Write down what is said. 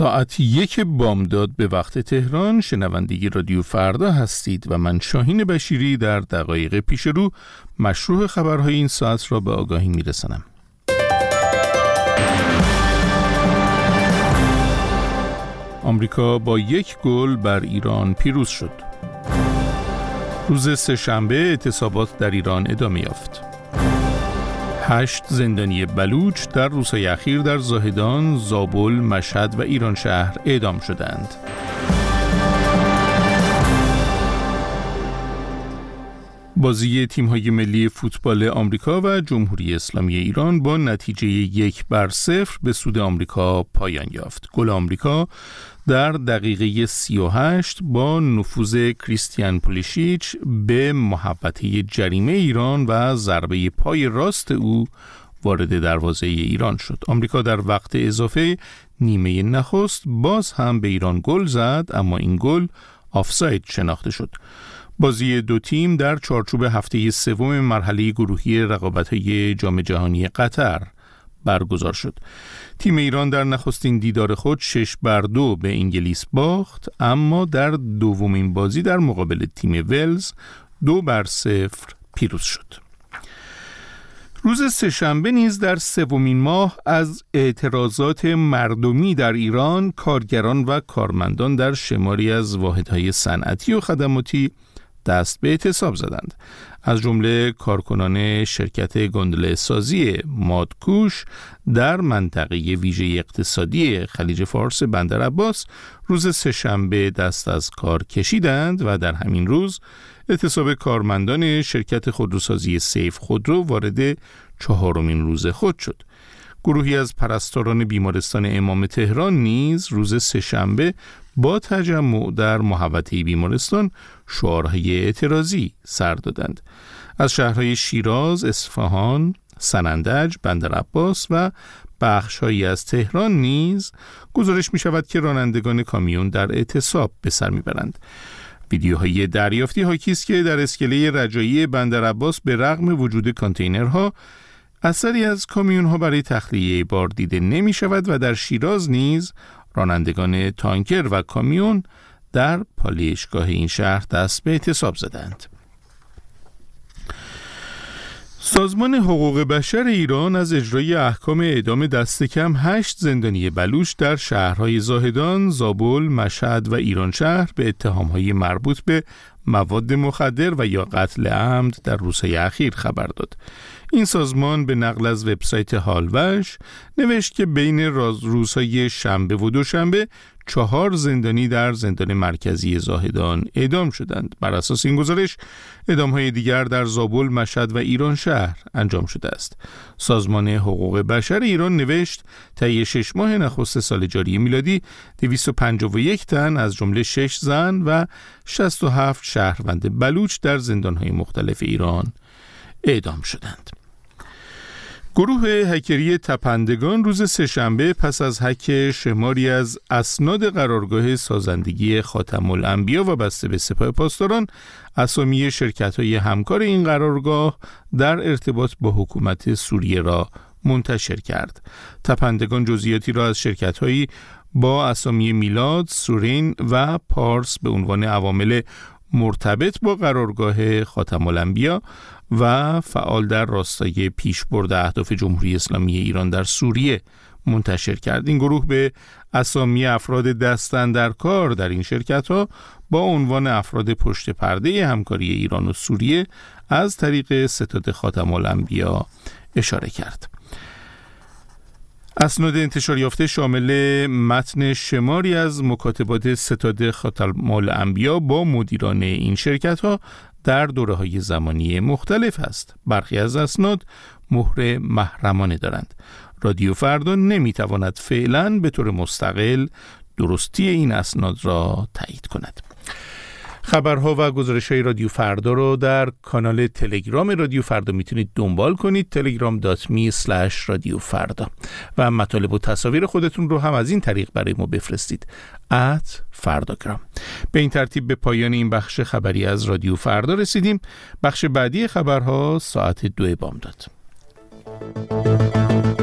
ساعت 1 بامداد به وقت تهران شنونده رادیو فردا هستید و من شاهین بشیری در دقایق پیش رو مشروع خبرهای این ساعت را به آگاهی میرسانم. آمریکا با 1 گل بر ایران پیروز شد. روز سه‌شنبه اعتصابات در ایران ادامه یافت. 8 زندانی بلوچ در روزهای اخیر در زاهدان، زابل، مشهد و ایران شهر اعدام شدند. بازی تیم‌های ملی فوتبال آمریکا و جمهوری اسلامی ایران با نتیجه 1-0 به سود آمریکا پایان یافت. گل آمریکا در دقیقه 38 با نفوذ کریستیان پولیشیچ به محوطه جریمه ایران و ضربه پای راست او وارد دروازه ایران شد. آمریکا در وقت اضافه نیمه نخست باز هم به ایران گل زد، اما این گل آفساید شناخته شد. بازی دو تیم در چارچوب هفته سوم مرحله گروهی رقابت‌های جام جهانی قطر برگزار شد. تیم ایران در نخستین دیدار خود 6-2 به انگلیس باخت، اما در دومین بازی در مقابل تیم ولز 2-0 پیروز شد. روز سه‌شنبه نیز در سومین ماه از اعتراضات مردمی در ایران، کارگران و کارمندان در شماری از واحدهای صنعتی و خدماتی دست به اعتصاب زدند. از جمله کارکنان شرکت گندله سازی مادکوش در منطقه ویژه اقتصادی خلیج فارس بندر عباس روز سه‌شنبه دست از کار کشیدند و در همین روز اعتصاب کارمندان شرکت خودروسازی سیف خودرو وارد 4مین روز خود شد. گروهی از پرستاران بیمارستان امام تهران نیز روز سه‌شنبه با تجمع در محوطه بیمارستان شعارهای اعتراضی سر دادند. از شهرهای شیراز، اصفهان، سنندج، بندر عباس و بخش‌هایی از تهران نیز گزارش می‌شود که رانندگان کامیون در اعتصاب به سر می‌برند. ویدیوهای دریافتی حاکی است که در اسکله رجایی بندر عباس به رغم وجود کانتینرها اثری از کامیون‌ها برای تخلیه بار دیده نمی‌شود و در شیراز نیز رانندگان تانکر و کامیون در پالایشگاه این شهر دست به اعتصاب زدند. سازمان حقوق بشر ایران از اجرای احکام اعدام دست کم 8 زندانی بلوچ در شهرهای زاهدان، زابل، مشهد و ایران شهر به اتهام‌های مربوط به مواد مخدر و یا قتل عمد در روزهای اخیر خبر داد. این سازمان به نقل از وبسایت هالوش نوشت که بین روزهای شنبه و دوشنبه 4 زندانی در زندان مرکزی زاهدان اعدام شدند. بر اساس این گزارش اعدام‌های دیگر در زابل، مشهد و ایران شهر انجام شده است. سازمان حقوق بشر ایران نوشت طی 6 ماه نخست سال جاری میلادی 251 تن از جمله 6 زن و 67 شهروند بلوچ در زندان‌های مختلف ایران اعدام شدند. گروه هکری تپندگان روز سه‌شنبه پس از هک شماری از اسناد قرارگاه سازندگی خاتم الانبیا وابسته به سپاه پاسداران اسامی شرکت‌های همکار این قرارگاه در ارتباط با حکومت سوریه را منتشر کرد. تپندگان جزئیاتی را از شرکت‌هایی با اسامی میلاد، سورین و پارس به عنوان عوامل مرتبط با قرارگاه خاتم الانبیا و فعال در راستای پیشبرد اهداف جمهوری اسلامی ایران در سوریه منتشر کرد. این گروه به اسامی افراد دستاندرکار در این شرکت‌ها با عنوان افراد پشت پرده همکاری ایران و سوریه از طریق ستاد خاتم الانبیا اشاره کرد. اسناد انتشار یافته شامل متن شماری از مکاتبات ستاد خاتم الانبیا با مدیران این شرکت‌ها در دوره‌های زمانی مختلف است. برخی از اسناد مهر محرمانه دارند. رادیو فردا نمی‌تواند فعلاً به طور مستقل درستی این اسناد را تایید کند. خبرها و گزارش‌های رادیو فردا رو در کانال تلگرام رادیو فردا میتونید دنبال کنید، telegram.me/رادیو فردا، و مطالب و تصاویر خودتون رو هم از این طریق برای ما بفرستید @فرداگرام. به این ترتیب به پایان این بخش خبری از رادیو فردا رسیدیم. بخش بعدی خبرها ساعت 2 بامداد.